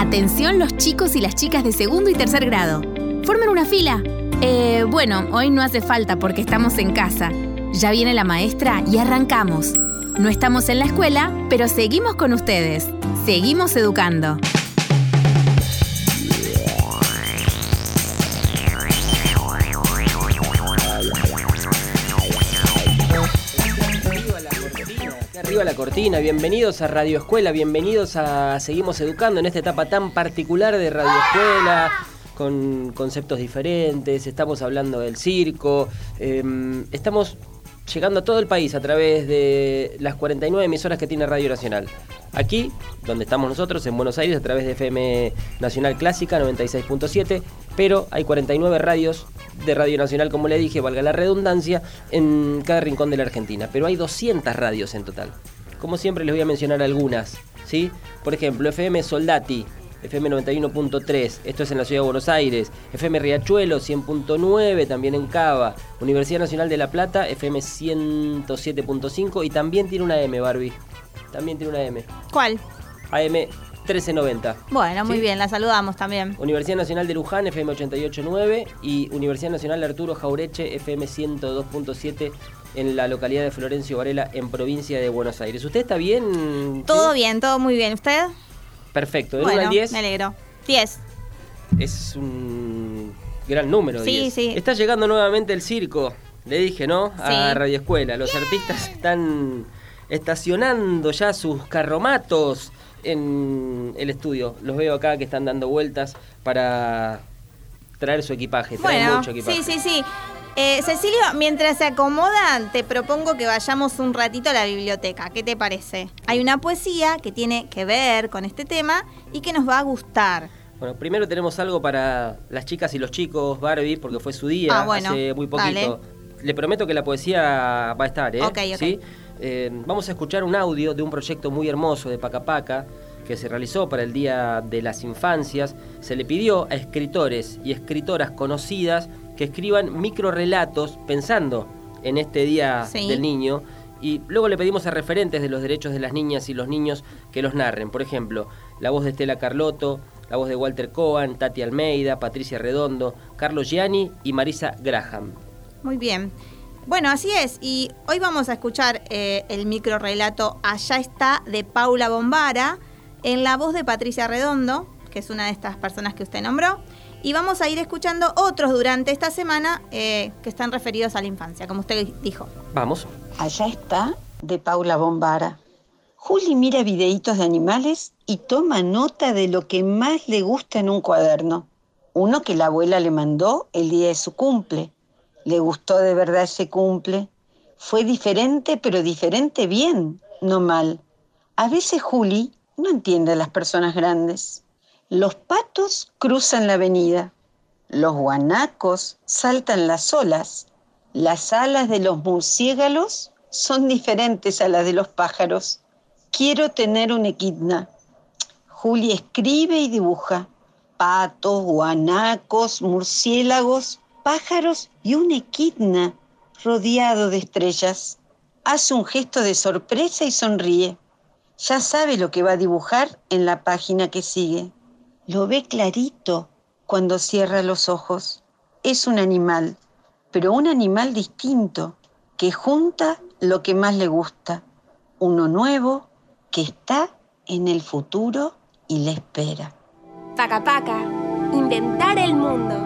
Atención los chicos y las chicas de segundo y tercer grado. Formen una fila. Bueno, hoy no hace falta porque estamos en casa. Ya viene la maestra y arrancamos. No estamos en la escuela, pero seguimos con ustedes. Seguimos educando. Arriba la cortina, bienvenidos a Radio Escuela, bienvenidos a Seguimos Educando en esta etapa tan particular de Radio Escuela, con conceptos diferentes. Estamos hablando del circo, estamos llegando a todo el país a través de las 49 emisoras que tiene Radio Nacional. Aquí, donde estamos nosotros, en Buenos Aires, a través de FM Nacional Clásica 96.7, pero hay 49 radios de Radio Nacional, como le dije, valga la redundancia, en cada rincón de la Argentina. Pero hay 200 radios en total. Como siempre les voy a mencionar algunas, ¿sí? Por ejemplo, FM Soldati, FM 91.3, esto es en la Ciudad de Buenos Aires. FM Riachuelo, 100.9, también en Cava. Universidad Nacional de La Plata, FM 107.5, y también tiene una AM, Barbie. También tiene una AM. ¿Cuál? AM 1390. Bueno, muy ¿sí? Bien, la saludamos también. Universidad Nacional de Luján, FM 88.9, y Universidad Nacional de Arturo Jaureche, FM 102.7, en la localidad de Florencio Varela, en provincia de Buenos Aires. ¿Usted está bien? Todo ¿sí? Bien, todo muy bien. ¿Usted? Perfecto. ¿De bueno, 1 al 10? Me alegro. 10. Es un gran número, 10. Sí. Está llegando nuevamente el circo, le dije, ¿no? Sí. A Radio Escuela. Los artistas están estacionando ya sus carromatos en el estudio. Los veo acá que están dando vueltas para traer su equipaje. Traen mucho equipaje. Sí. Cecilio, mientras se acomodan, te propongo que vayamos un ratito a la biblioteca. ¿Qué te parece? Hay una poesía que tiene que ver con este tema y que nos va a gustar. Bueno, primero tenemos algo para las chicas y los chicos, Barbie, porque fue su día hace muy poquito. Dale. Le prometo que la poesía va a estar, ¿eh? Ok. ¿Sí? Vamos a escuchar un audio de un proyecto muy hermoso de Paca Paca que se realizó para el Día de las Infancias. Se le pidió a escritores y escritoras conocidas que escriban microrelatos pensando en este Día del Niño, y luego le pedimos a referentes de los derechos de las niñas y los niños que los narren. Por ejemplo, la voz de Estela Carlotto, la voz de Walter Cohen, Tati Almeida, Patricia Redondo, Carlos Gianni y Marisa Graham. Muy bien. Bueno, así es. Y hoy vamos a escuchar el microrelato Allá está, de Paula Bombara, en la voz de Patricia Redondo, que es una de estas personas que usted nombró. Y vamos a ir escuchando otros durante esta semana que están referidos a la infancia, como usted dijo. Vamos. Allá está, de Paula Bombara. Juli mira videitos de animales y toma nota de lo que más le gusta en un cuaderno. Uno que la abuela le mandó el día de su cumple. Le gustó de verdad ese cumple. Fue diferente, pero diferente bien, no mal. A veces Juli no entiende a las personas grandes. Los patos cruzan la avenida. Los guanacos saltan las olas. Las alas de los murciélagos son diferentes a las de los pájaros. Quiero tener un equidna. Juli escribe y dibuja. Patos, guanacos, murciélagos, pájaros y un equidna rodeado de estrellas. Hace un gesto de sorpresa y sonríe. Ya sabe lo que va a dibujar en la página que sigue. Lo ve clarito cuando cierra los ojos. Es un animal, pero un animal distinto, que junta lo que más le gusta. Uno nuevo que está en el futuro y le espera. Paca Paca, inventar el mundo.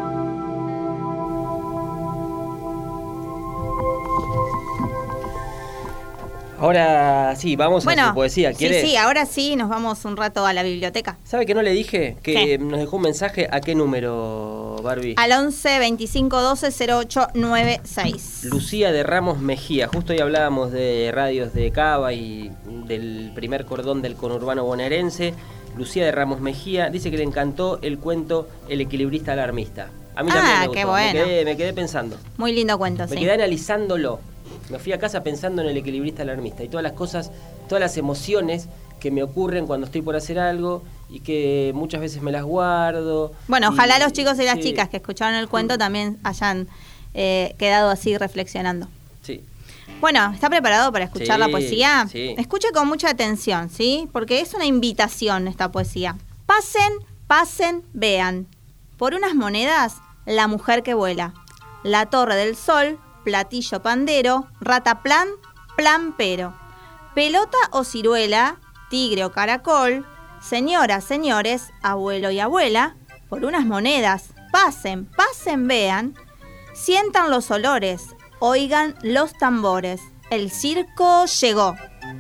Ahora sí, vamos a su poesía. ¿Quieres? Sí, ahora sí, nos vamos un rato a la biblioteca. ¿Sabe que no le dije? Que ¿qué? Nos dejó un mensaje. ¿A qué número, Barbie? Al 11 25 12 08 96. Lucía de Ramos Mejía. Justo hoy hablábamos de radios de Cava y del primer cordón del conurbano bonaerense. Lucía de Ramos Mejía dice que le encantó el cuento El equilibrista alarmista. A mí también me gustó. Qué bueno. Me quedé pensando. Muy lindo cuento, Me quedé analizándolo. Me fui a casa pensando en el equilibrista alarmista y todas las cosas, todas las emociones que me ocurren cuando estoy por hacer algo y que muchas veces me las guardo. Bueno, ojalá los chicos y las chicas que escucharon el cuento también hayan quedado así reflexionando. Sí. Bueno, ¿está preparado para escuchar la poesía? Sí. Escuche con mucha atención, ¿sí? Porque es una invitación esta poesía. Pasen pasen, vean. Por unas monedas, la mujer que vuela. La torre del sol, platillo pandero, rataplan, plan pero. Pelota o ciruela, tigre o caracol, señoras, señores, abuelo y abuela, por unas monedas, pasen, pasen, vean, sientan los olores, oigan los tambores, el circo llegó.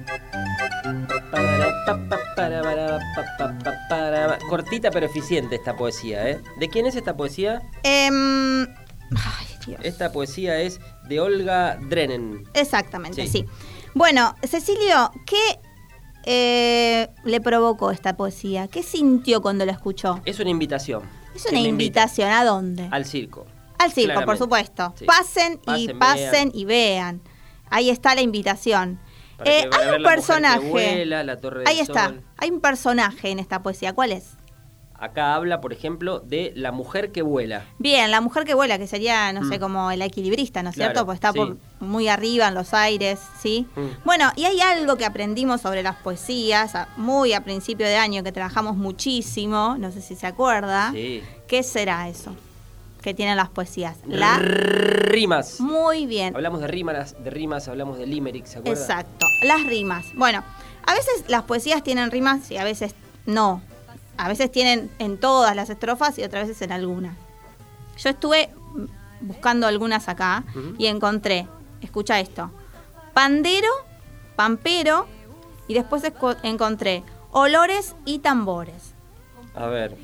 Cortita pero eficiente esta poesía, ¿eh? ¿De quién es esta poesía? Ay, Dios. Esta poesía es de Olga Drennen. Exactamente, sí. Bueno, Cecilio, ¿qué le provocó esta poesía? ¿Qué sintió cuando la escuchó? Es una invitación. Es una invitación, ¿a dónde? Al circo. Al circo, Claramente. por supuesto. Sí. Pasen y vean. Ahí está la invitación. Hay un personaje. La torre del Ahí está. sol. Hay un personaje en esta poesía. ¿Cuál es? Acá habla, por ejemplo, de la mujer que vuela. Bien, la mujer que vuela, que sería, no sé, como el equilibrista, ¿no es cierto? Claro, Pues está sí. muy arriba en los aires, ¿sí? Bueno, y hay algo que aprendimos sobre las poesías, muy a principio de año, que trabajamos muchísimo, no sé si se acuerda. Sí. ¿Qué será eso que tienen las poesías? Rimas. Muy bien. Hablamos de rimas, hablamos de limerick, ¿se acuerda? Exacto, las rimas. Bueno, a veces las poesías tienen rimas y a veces no. A veces tienen en todas las estrofas y otras veces en algunas. Yo estuve buscando algunas acá y encontré, escucha esto, pandero, pampero, y después encontré olores y tambores. A ver,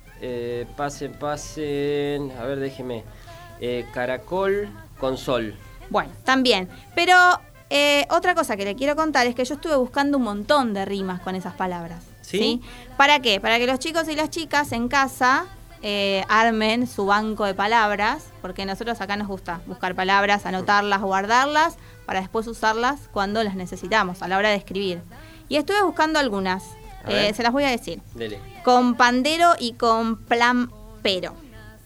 pasen, a ver, déjeme. Caracol con sol. Bueno, también. Pero otra cosa que le quiero contar es que yo estuve buscando un montón de rimas con esas palabras. ¿Sí? ¿Para qué? Para que los chicos y las chicas en casa armen su banco de palabras, porque a nosotros acá nos gusta buscar palabras, anotarlas, guardarlas, para después usarlas cuando las necesitamos, a la hora de escribir. Y estuve buscando algunas, se las voy a decir. Dele. Con pandero y con plan pero.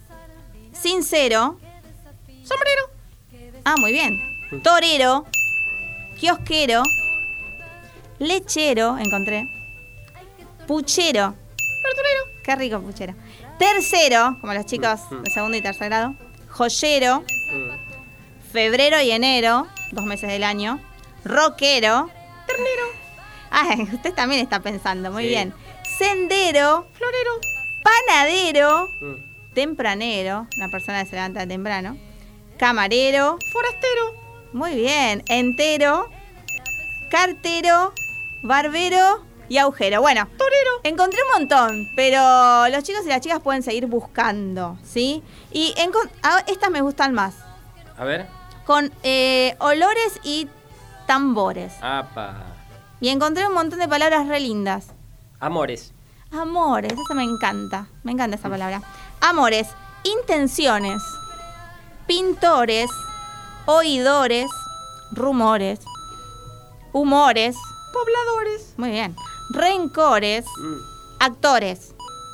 Sincero. Sombrero. Ah, muy bien. Torero. Kiosquero. Lechero, encontré. Puchero. Verdurero. Qué rico puchero. Tercero, como los chicos de segundo y tercer grado. Joyero. Febrero y enero, 2 meses del año. Rockero. Ternero. Ay, usted también está pensando, muy bien. Sendero. Florero. Panadero. Tempranero, una persona que se levanta temprano. Camarero. Forastero. Muy bien. Entero. Cartero. Barbero. Y agujero. Bueno, torero. Encontré un montón, pero los chicos y las chicas pueden seguir buscando, ¿sí? Y estas me gustan más. A ver. Con olores y tambores. Apa. Y encontré un montón de palabras re lindas. Amores. Amores, esa me encanta. Me encanta esa palabra. Amores, intenciones, pintores, oidores, rumores, humores, pobladores. Muy bien. Rencores, actores,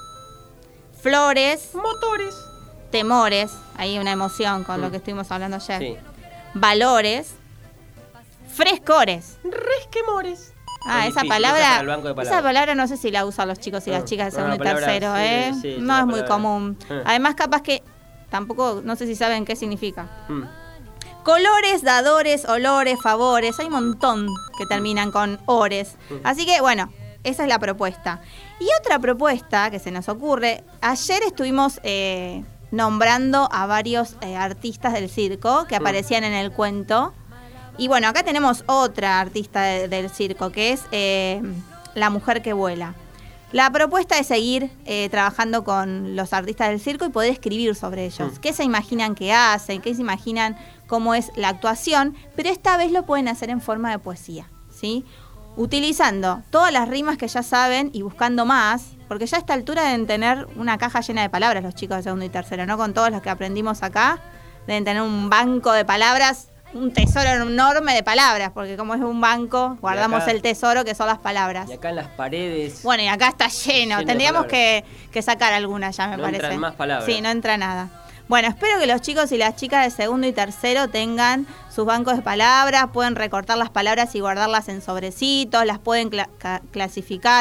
flores, motores, temores, ahí una emoción con lo que estuvimos hablando ayer. Sí. Valores, frescores. Resquemores. Ah, Es esa difícil, palabra, esa para el banco de palabras. esa palabra no sé si la usan los chicos y las chicas de segundo y palabra, tercero, sí, sí, no es es una muy palabra. común. Además, capaz que tampoco, no sé si saben qué significa. Mm. Colores, dadores, olores, favores, hay un montón que terminan con ores. Así que, bueno, esa es la propuesta. Y otra propuesta que se nos ocurre, ayer estuvimos nombrando a varios artistas del circo que aparecían en el cuento. Y bueno, acá tenemos otra artista del circo, que es la mujer que vuela. La propuesta es seguir trabajando con los artistas del circo y poder escribir sobre ellos. ¿Qué se imaginan que hacen? ¿Qué se imaginan cómo es la actuación? Pero esta vez lo pueden hacer en forma de poesía, ¿sí? Utilizando todas las rimas que ya saben y buscando más, porque ya a esta altura deben tener una caja llena de palabras los chicos de segundo y tercero, ¿no? Con todos los que aprendimos acá, deben tener un banco de palabras, un tesoro enorme de palabras, porque como es un banco, guardamos acá, el tesoro que son las palabras. Y acá en las paredes. Bueno, y acá está lleno. de Tendríamos palabras. que sacar algunas ya, me No parece. entran más palabras. Sí, no entra nada. Bueno, espero que los chicos y las chicas de segundo y tercero tengan sus bancos de palabras, pueden recortar las palabras y guardarlas en sobrecitos, las pueden clasificar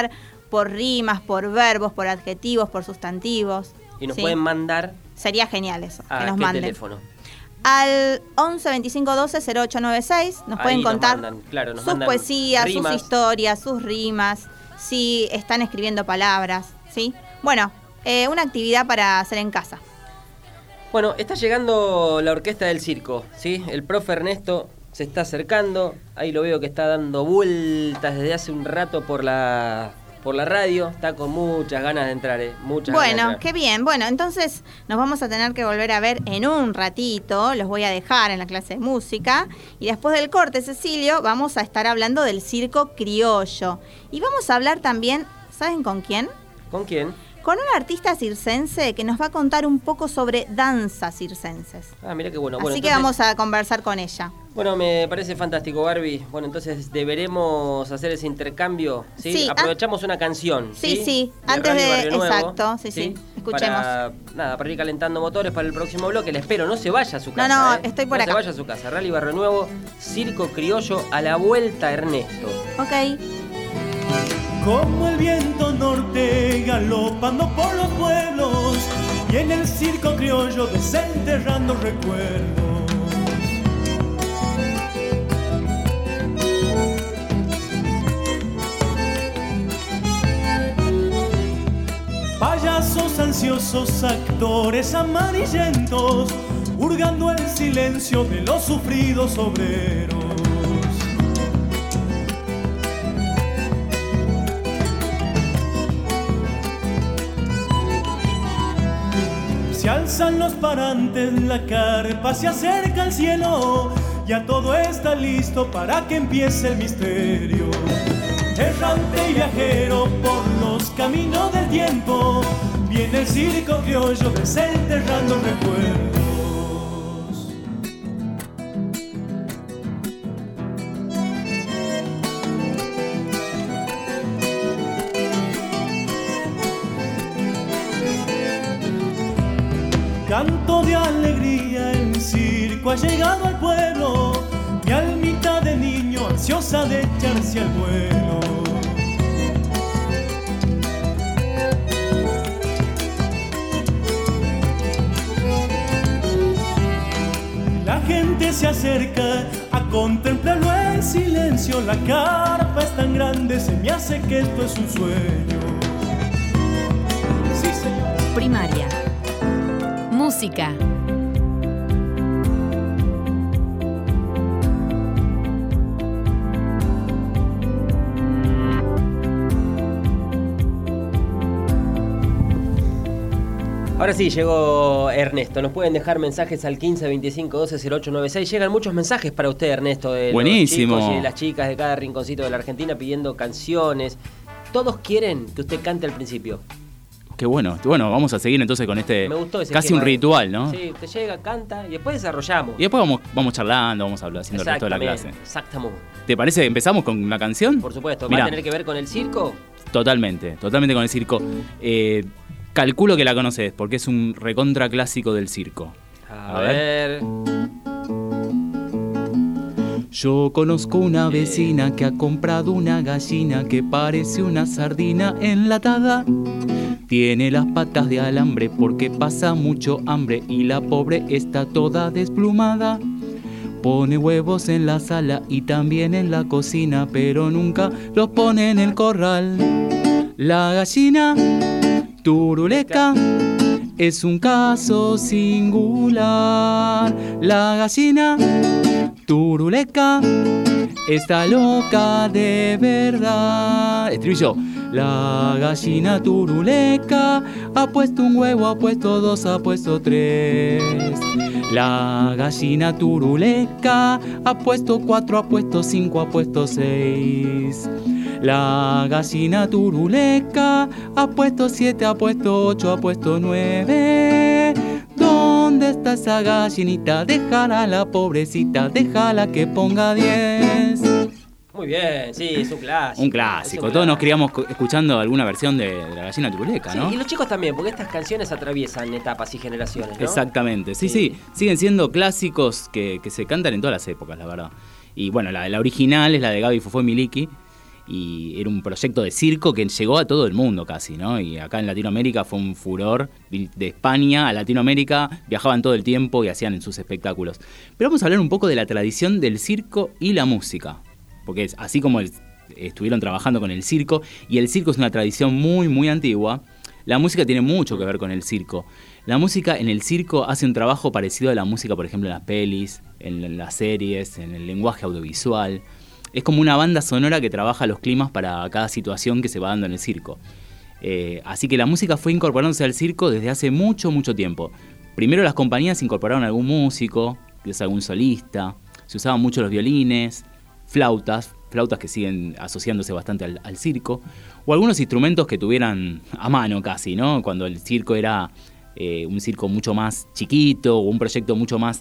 por rimas, por verbos, por adjetivos, por sustantivos. Y nos pueden mandar... Sería genial eso, que ¿A nos qué manden. teléfono? Al 11 25 12 0896 nos pueden contar nos sus mandan poesías, rimas. sus historias, sus rimas, si están escribiendo palabras, ¿sí? Bueno, una actividad para hacer en casa. Bueno, está llegando la orquesta del circo, ¿sí? El profe Ernesto se está acercando, ahí lo veo que está dando vueltas desde hace un rato por la radio, está con muchas ganas de entrar, muchas ganas de entrar. Qué bien. Bueno, entonces nos vamos a tener que volver a ver en un ratito, los voy a dejar en la clase de música, y después del corte, Cecilio, vamos a estar hablando del circo criollo. Y vamos a hablar también, ¿saben con quién? ¿Con quién? Con una artista circense que nos va a contar un poco sobre danzas circenses. Ah, mira qué bueno. Así Bueno, que vamos a conversar con ella. Bueno, me parece fantástico, Barbie. Bueno, entonces deberemos hacer ese intercambio, ¿sí? Sí, aprovechamos una canción, Sí, ¿sí? sí, De antes Rally de... Barrio Nuevo, Exacto, sí, escuchemos. Para ir calentando motores para el próximo bloque. Le espero, no se vaya a su casa. No, estoy por acá. No se vaya a su casa. Rally Barrio Nuevo, circo criollo, a la vuelta, Ernesto. Ok. Como el viento norte galopando por los pueblos y en el circo criollo desenterrando recuerdos. Payasos ansiosos, actores amarillentos, hurgando el silencio de los sufridos obreros. Se alzan los parantes, la carpa se acerca al cielo, ya todo está listo para que empiece el misterio. Errante y viajero por los caminos del tiempo, viene el circo criollo desenterrando recuerdos. Canto de alegría, el circo ha llegado al pueblo, mi almita de niño ansiosa de echarse al vuelo. La gente se acerca a contemplarlo en silencio, la carpa es tan grande, se me hace que esto es un sueño. Sí, señor. Primaria. Música. Ahora sí, llegó Ernesto. Nos pueden dejar mensajes al 15 25 12 0896. Llegan muchos mensajes para usted, Ernesto, de Buenísimo. los chicos y de las chicas de cada rinconcito de la Argentina pidiendo canciones. Todos quieren que usted cante al principio. Qué bueno. Bueno, vamos a seguir entonces con este Me gustó ese casi esquema, un ritual, ¿no? Sí, usted llega, canta y después desarrollamos. Y después vamos charlando, vamos haciendo el resto de la clase. Exactamente. ¿Te parece? ¿Empezamos con una canción? Por supuesto. Mirá, ¿Va a tener que ver con el circo? Totalmente con el circo. Calculo que la conoces porque es un recontra clásico del circo. A ver. Yo conozco una vecina que ha comprado una gallina que parece una sardina enlatada. Tiene las patas de alambre porque pasa mucho hambre y la pobre está toda desplumada. Pone huevos en la sala y también en la cocina, pero nunca los pone en el corral. La gallina turuleca es un caso singular. La gallina turuleca está loca de verdad. Estribillo. La gallina turuleca ha puesto un huevo, ha puesto dos, ha puesto tres. La gallina turuleca ha puesto 4, ha puesto 5, ha puesto 6. La gallina turuleca ha puesto 7, ha puesto 8, ha puesto 9. ¿Dónde está esa gallinita? Déjala la pobrecita, déjala que ponga 10. Muy bien, sí, es un clásico. Un clásico. Todos nos criamos escuchando alguna versión de la gallina turuleca, ¿no? Sí, y los chicos también, porque estas canciones atraviesan etapas y generaciones, ¿no? Exactamente, sí. Siguen siendo clásicos que se cantan en todas las épocas, la verdad. Y bueno, la original es la de Gaby Fofó y Miliki. y era un proyecto de circo que llegó a todo el mundo casi, ¿no? Y acá en Latinoamérica fue un furor. De España a Latinoamérica viajaban todo el tiempo y hacían sus espectáculos. Pero vamos a hablar un poco de la tradición del circo y la música, porque es así como estuvieron trabajando con el circo, y el circo es una tradición muy, muy antigua. La música tiene mucho que ver con el circo. La música en el circo hace un trabajo parecido a la música, por ejemplo, en las pelis, en las series, en el lenguaje audiovisual. Es como una banda sonora que trabaja los climas para cada situación que se va dando en el circo. Así que la música fue incorporándose al circo desde hace mucho, mucho tiempo. Primero las compañías incorporaron algún músico, quizás algún solista. Se usaban mucho los violines, flautas que siguen asociándose bastante al circo, o algunos instrumentos que tuvieran a mano casi, ¿no? Cuando el circo era un circo mucho más chiquito, o un proyecto mucho más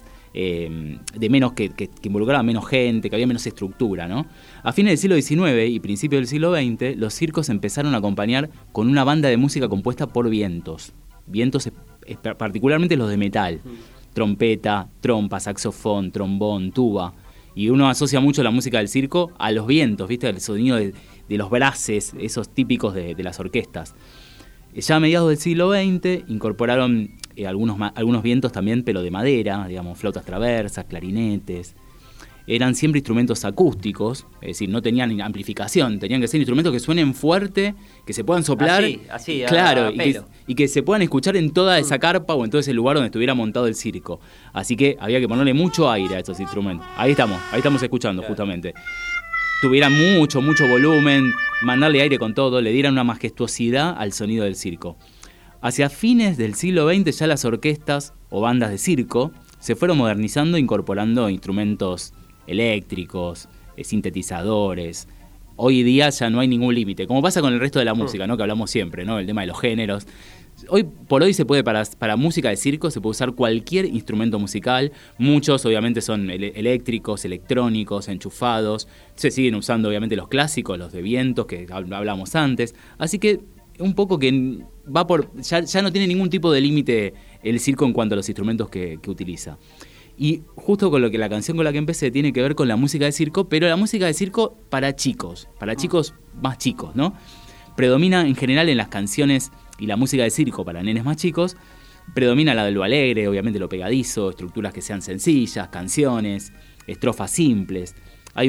de menos que involucraba menos gente, que había menos estructura, ¿no? A fines del siglo XIX y principios del siglo XX, los circos empezaron a acompañar con una banda de música compuesta por vientos, particularmente los de metal, trompeta, trompa, saxofón, trombón, tuba. Y uno asocia mucho la música del circo a los vientos, ¿viste? El sonido de los brases, esos típicos de las orquestas. Ya a mediados del siglo XX incorporaron algunos vientos también, pero de madera, digamos, flautas traversas, clarinetes. Eran siempre instrumentos acústicos, es decir, no tenían amplificación, tenían que ser instrumentos que suenen fuerte, que se puedan soplar, así claro, y que se puedan escuchar en toda esa carpa o en todo ese lugar donde estuviera montado el circo. Así que había que ponerle mucho aire a estos instrumentos. Ahí estamos escuchando, claro. Justamente. Tuvieran mucho volumen, mandarle aire con todo, le dieran una majestuosidad al sonido del circo. Hacia fines del siglo XX ya las orquestas o bandas de circo se fueron modernizando, incorporando instrumentos eléctricos, sintetizadores. Hoy día ya no hay ningún límite, como pasa con el resto de la música, ¿no? Que hablamos siempre, ¿no? El tema de los géneros. Hoy por hoy se puede, para música de circo, se puede usar cualquier instrumento musical. Muchos obviamente son eléctricos, electrónicos, enchufados. Se siguen usando obviamente los clásicos, los de vientos que hablamos antes. Así que un poco que va por ya no tiene ningún tipo de límite el circo en cuanto a los instrumentos que utiliza. Y justo con la canción con la que empecé tiene que ver con la música de circo, pero la música de circo para chicos más chicos, ¿no? Predomina en general en las canciones y la música de circo para nenes más chicos, predomina la de lo alegre, obviamente lo pegadizo, estructuras que sean sencillas, canciones, estrofas simples. Hay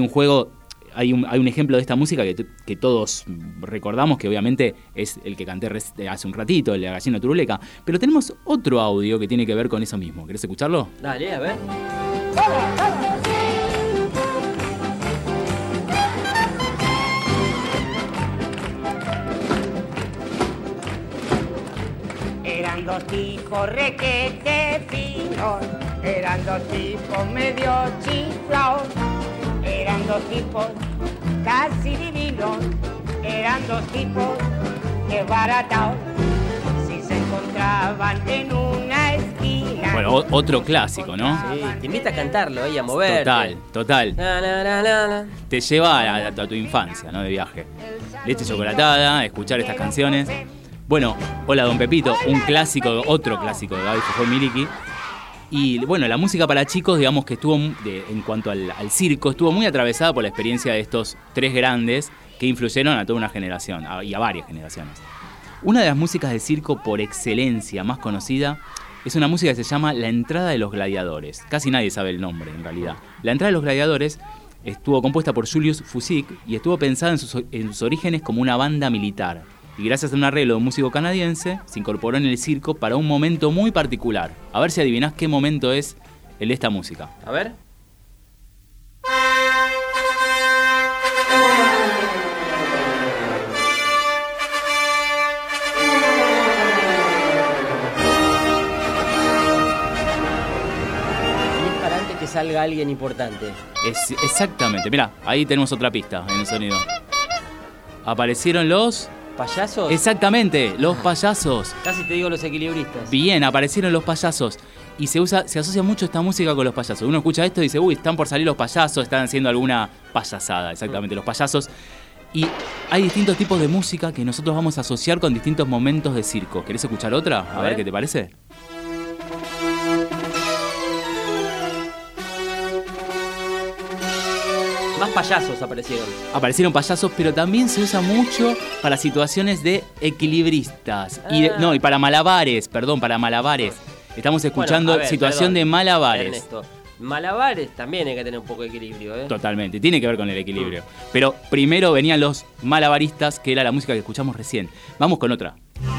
un ejemplo de esta música que todos recordamos, que obviamente es el que canté hace un ratito, el de la gallina turuleca, pero tenemos otro audio que tiene que ver con eso mismo. ¿Querés escucharlo? Dale, a ver. Eran dos tipos requete finos, eran dos tipos medio chiflados, eran dos tipos casi divinos, eran dos tipos desbaratados, si se encontraban en una esquina. Bueno, otro clásico, ¿no? Sí, te invita a cantarlo a moverte. Total. Te lleva a tu infancia, ¿no? De viaje. Leche chocolatada, escuchar estas canciones. Bueno, hola Don Pepito, otro clásico de Gaby Fujó Miliki. Y bueno, la música para chicos, digamos que estuvo, en cuanto al circo, estuvo muy atravesada por la experiencia de estos tres grandes que influyeron a toda una generación, y a varias generaciones. Una de las músicas de circo por excelencia más conocida es una música que se llama La Entrada de los Gladiadores. Casi nadie sabe el nombre, en realidad. La Entrada de los Gladiadores estuvo compuesta por Julius Fusik y estuvo pensada en sus orígenes como una banda militar. Y gracias a un arreglo de un músico canadiense, se incorporó en el circo para un momento muy particular. A ver si adivinás qué momento es el de esta música. A ver. Y es para antes que salga alguien importante. Exactamente. Mirá, ahí tenemos otra pista en el sonido. Aparecieron los... ¿Payasos? Exactamente, los payasos. Casi te digo los equilibristas. Bien, aparecieron los payasos. Y se asocia mucho esta música con los payasos. Uno escucha esto y dice, uy, están por salir los payasos, están haciendo alguna payasada. Exactamente, los payasos. Y hay distintos tipos de música que nosotros vamos a asociar con distintos momentos de circo. ¿Querés escuchar otra? A ver qué te parece. Más payasos aparecieron. Aparecieron payasos, pero también se usa mucho para situaciones de equilibristas. Y para malabares, para malabares. Estamos escuchando Bueno, a ver, situación de malabares. Ernesto, malabares también hay que tener un poco de equilibrio, ¿eh? Totalmente, tiene que ver con el equilibrio. Pero primero venían los malabaristas, que era la música que escuchamos recién. Vamos con otra.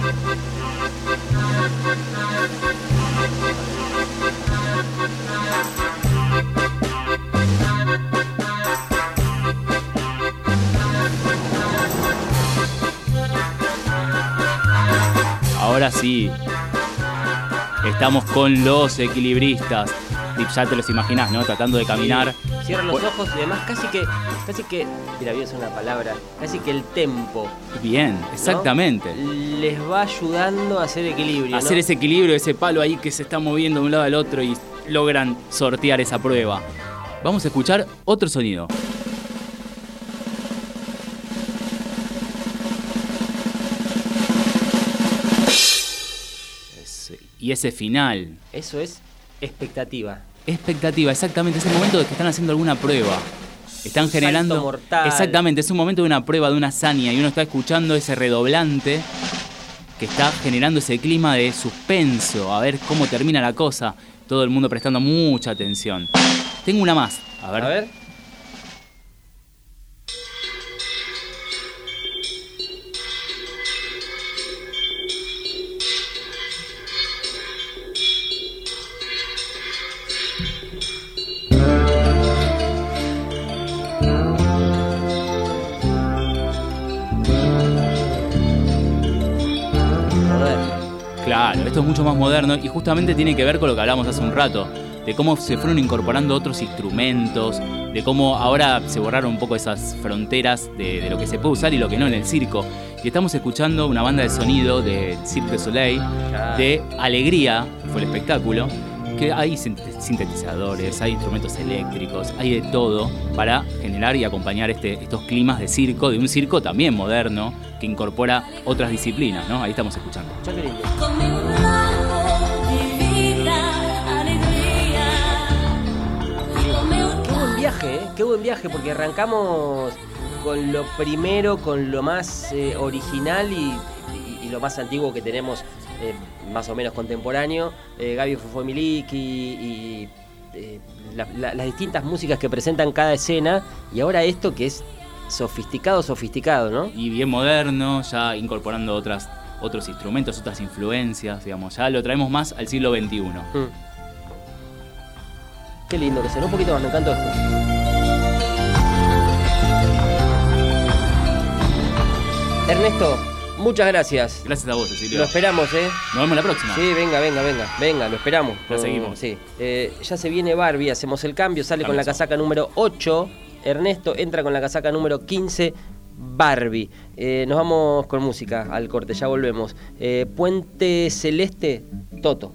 Ahora sí, estamos con los equilibristas. Ya te los imaginás, ¿no? Tratando de caminar. Cierran los ojos y además casi que, mira, voy a usar una palabra, casi que el tempo. Bien, exactamente. ¿No? Les va ayudando a hacer equilibrio. Hacer ese equilibrio, ese palo ahí que se está moviendo de un lado al otro y logran sortear esa prueba. Vamos a escuchar otro sonido. Y ese final. Eso es expectativa. Expectativa, exactamente. Es el momento de que están haciendo alguna prueba. Están generando. Salto mortal. Exactamente, es un momento de una prueba, de una hazaña. Y uno está escuchando ese redoblante que está generando ese clima de suspenso. A ver cómo termina la cosa. Todo el mundo prestando mucha atención. Tengo una más. A ver. Claro, esto es mucho más moderno y justamente tiene que ver con lo que hablamos hace un rato, de cómo se fueron incorporando otros instrumentos, de cómo ahora se borraron un poco esas fronteras de lo que se puede usar y lo que no en el circo. Y estamos escuchando una banda de sonido de Cirque du Soleil, de Alegría, que fue el espectáculo, que hay sintetizadores, hay instrumentos eléctricos, hay de todo para generar y acompañar estos climas de circo, de un circo también moderno, que incorpora otras disciplinas, ¿no? Ahí estamos escuchando. Qué buen viaje, porque arrancamos con lo primero, con lo más original y lo más antiguo que tenemos, más o menos contemporáneo, Gaby Fofo Miliki y las distintas músicas que presentan cada escena, y ahora esto que es sofisticado, ¿no? Y bien moderno, ya incorporando otros instrumentos, otras influencias, digamos, ya lo traemos más al siglo XXI. Qué lindo que suena, un poquito más, me encantó esto. Ernesto, muchas gracias. Gracias a vos, Cecilio. Lo esperamos, ¿eh? Nos vemos la próxima. Sí, venga, lo esperamos. La seguimos. Sí. Ya se viene Barbie, hacemos el cambio, sale con la casaca número 8. Ernesto entra con la casaca número 15, Barbie. Nos vamos con música al corte, ya volvemos. Puente Celeste, Toto.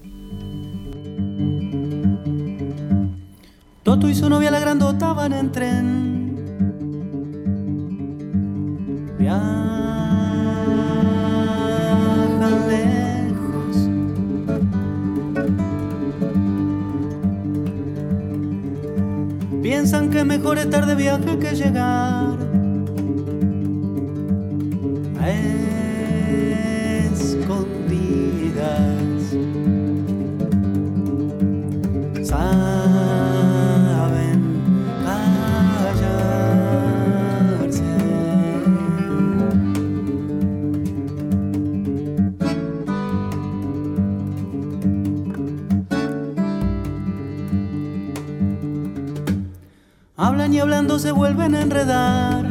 Toto y su novia la grandota van en tren. Viajan lejos. Piensan que mejor estar de viaje que llegar a escondidas. Saben callarse. Hablan y hablando se vuelven a enredar.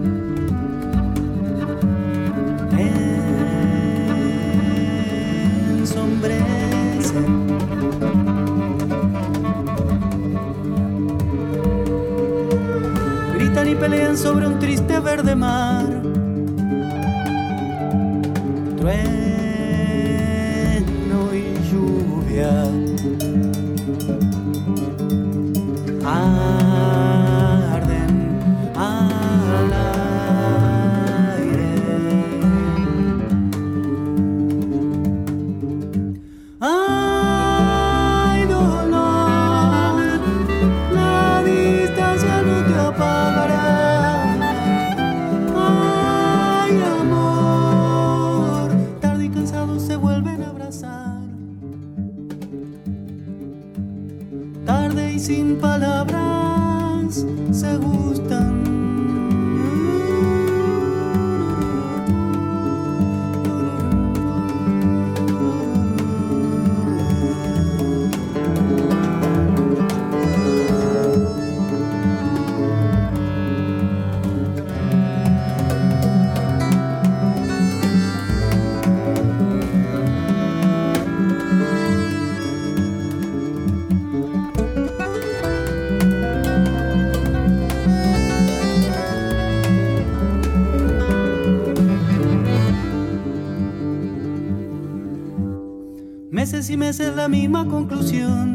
Ensombrecen. Gritan y pelean sobre un triste verde mar. Trueno y lluvia. Arden al aire. Ay, dolor, la distancia no te apagará. meses y meses la misma conclusión.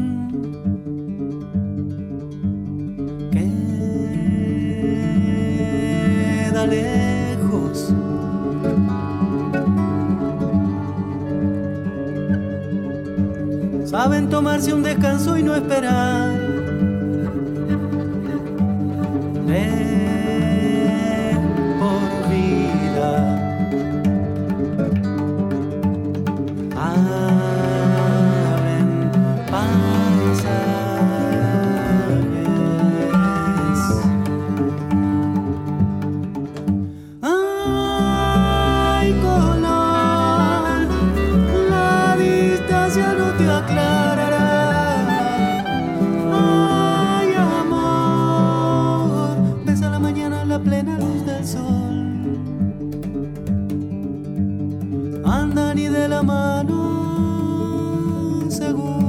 Queda lejos. Saben tomarse un descanso y no esperar. Por vida. Abren pasajes. Ay, color, la distancia no te aclarará. Ay, amor, ves a la mañana la plena luz del sol. Andan y de la mano seguro.